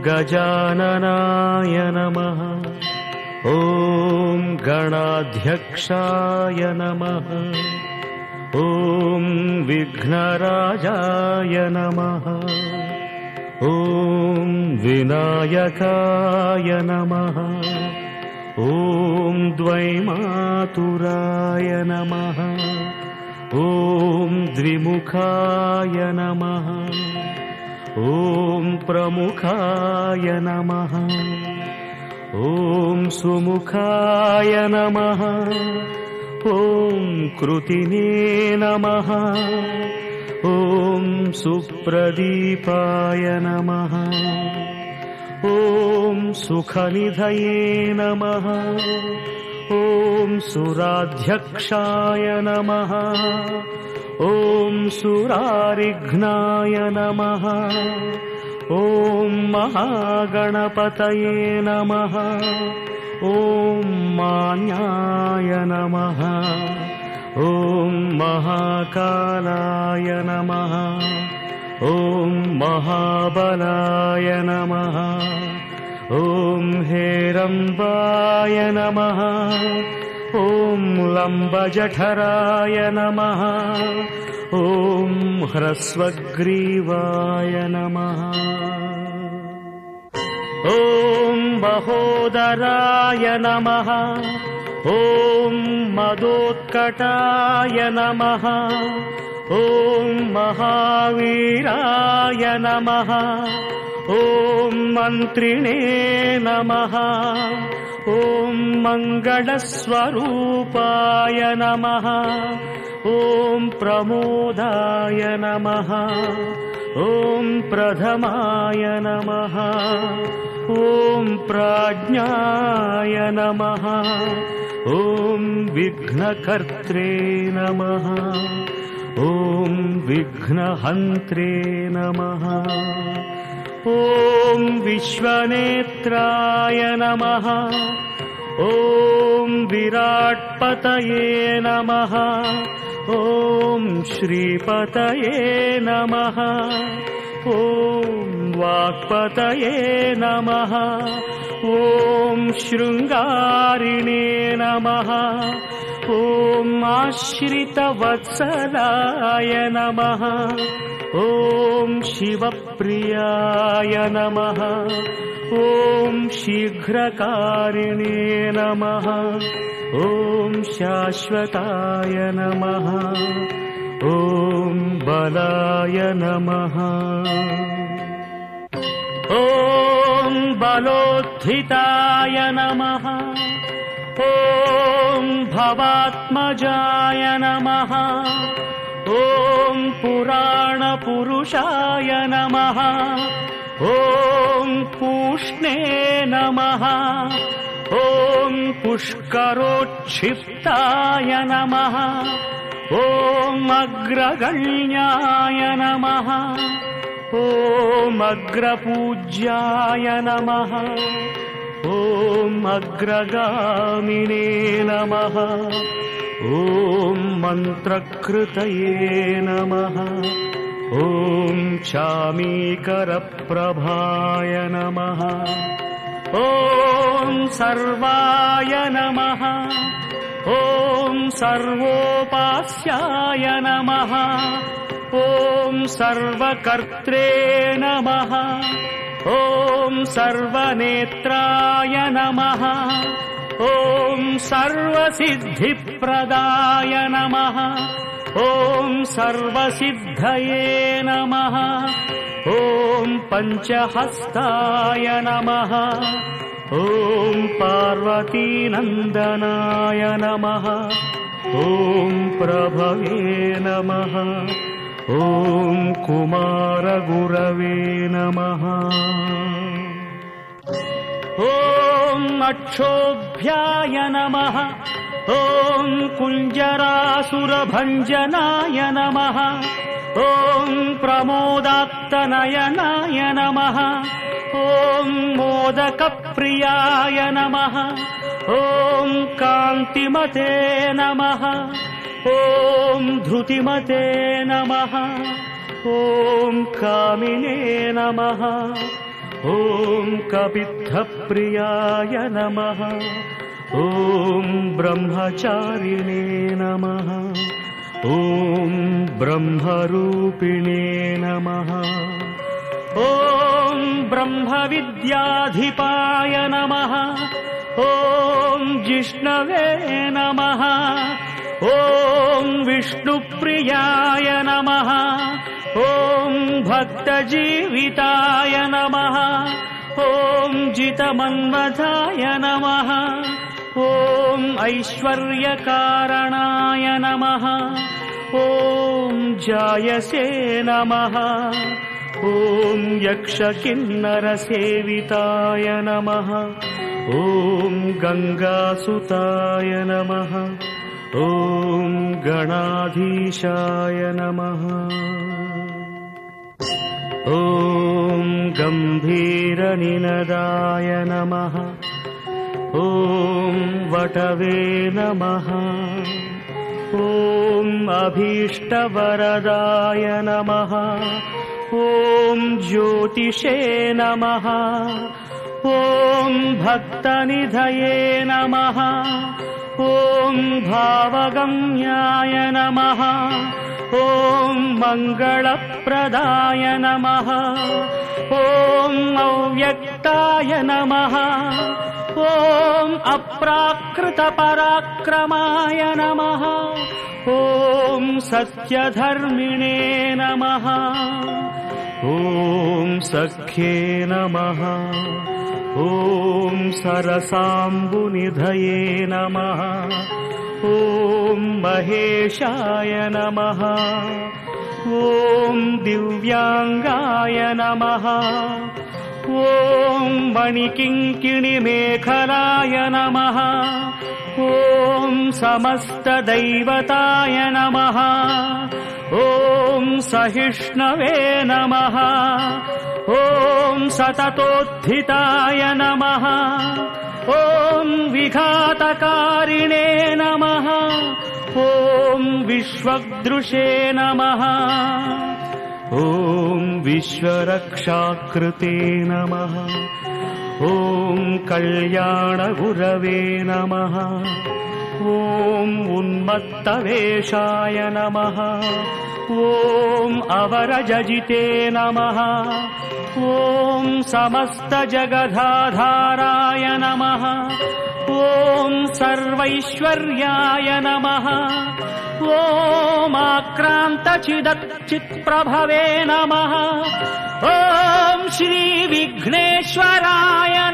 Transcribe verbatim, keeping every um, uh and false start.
गजाननाय नमः। ॐ गणाध्यक्षाय नमः। ॐ विघ्नराजाय नमः। ॐ विनायकाय नमः। ॐ द्वैमातुराय नमः। ॐ द्विमुखाय नमः। ॐ प्रमुखाय नमः। ॐ सुमुखाय नमः। ॐ कृतिने नमः। ॐ सुप्रदीपाय नमः। ॐ सुखनिधये नमः। ॐ सुराध्यक्षाय नमः। ॐ सुरारिघ्नाय नमः। ॐ महागणपतये नमः। ॐ मान्याय नमः। ॐ महाकालाय नमः। ॐ महाबलाय नमः। ॐ हेरम्बाय नमः। ॐ लम्बजठराय नमः। ॐ ह्रस्वग्रीवाय नमः। ॐ महोदराय नमः। ॐ मदोत्कटाय नमः। ॐ महावीराय नमः। ॐ मन्त्रिणे नमः। ॐ मङ्गलस्वरूपाय नमः। ॐ प्रमोदाय नमः। ॐ प्रथमाय नमः। ॐ प्राज्ञाय नमः। ॐ विघ्नकर्त्रे नमः। ॐ विघ्नहन्त्रे नमः। ॐ विश्वनेत्राय नमः। ॐ विराट्पतये नमः। ॐ श्रीपतये नमः। ॐ वाक्पतये नमः। ॐ शृङ्गारिणे नमः। ॐ आश्रितवत्सलाय नमः। ॐ शिवप्रियाय नमः। ॐ शीघ्रकारिणे नमः। ॐ शाश्वताय नमः। ॐ बलाय नमः। ॐ बलोत्थिताय नमः। ॐ भवात्मजाय नमः। ॐ पुराणपुरुषाय नमः। ॐ पूष्णे नमः। ॐ पुष्करोच्छिप्ताय नमः। ॐ अग्रगण्याय नमः। ॐ अग्रपूज्याय नमः। ॐ अग्रगामिने नमः। ॐ मन्त्रकृतये नमः। ॐ चामीकरप्रभाय नमः। ॐ सर्वाय नमः। ॐ सर्वोपास्याय नमः। ॐ सर्वकर्त्रे नमः। ॐ सर्वनेत्राय नमः। ॐ सर्वसिद्धिप्रदाय नमः। ॐ सर्वसिद्धये नमः। ॐ पञ्चहस्ताय नमः। ॐ पार्वतीनन्दनाय नमः। ॐ प्रभवे नमः। ॐ कुमारगुरवे नमः। ॐ अक्षोभ्याय नमः। ॐ कुञ्जरासुरभञ्जनाय नमः। ॐ प्रमोदात्तनयनाय नमः। ॐ मोदकप्रियाय नमः। ॐ कान्तिमते नमः। ॐ धृतिमते नमः। ॐ कामिने नमः। ॐ कपित्थप्रियाय नमः। ॐ ब्रह्मचारिणे नमः। ॐ ब्रह्मरूपिणे नमः। ॐ ब्रह्मविद्याधिपाय नमः। ॐ जिष्णवे नमः। ॐ विष्णुप्रियाय नमः। ॐ भक्तजीविताय नमः। ॐ जितमन्मथाय नमः। ॐ ऐश्वर्यकारणाय नमः। ॐ जायसे नमः। ॐ यक्षकिन्नरसेविताय नमः। ॐ गङ्गासुताय नमः। ॐ गणाधीशाय नमः। ॐ गम्भीरनिनदाय नमः। ॐ वटवे नमः। ॐ अभीष्टवरदाय नमः। ॐ ज्योतिषे नमः। ॐ भक्तनिधये नमः। ॐ भावगम्याय नमः। ॐ मङ्गलप्रदाय नमः। ॐ अव्यक्ताय नमः। ॐ अप्राकृतपराक्रमाय नमः। ॐ सत्यधर्मिणे नमः। ॐ सख्ये नमः। ॐ सरसाम्बुनिधये नमः। ॐ महेशाय नमः। ॐ दिव्याङ्गाय नमः। ॐ मणिकिङ्किणिमेखलाय नमः। ॐ समस्तदैवताय नमः। ॐ सहिष्णवे नमः। ॐ सततोत्थिताय नमः। ॐ विघातकारिणे नमः। ॐ विश्वदृशे नमः। ॐ विश्वरक्षाकृते नमः। ॐ कल्याणगुरवे नमः। ॐ उन्मत्तवेषाय नमः। ॐ अवरजजिते नमः। ॐ समस्तजगदाधाराय नमः। ॐ सर्वैश्वर्याय नमः। ॐ आक्रान्तचिदच्चित्प्रभवे नमः। ॐ श्रीविघ्नेश्वराय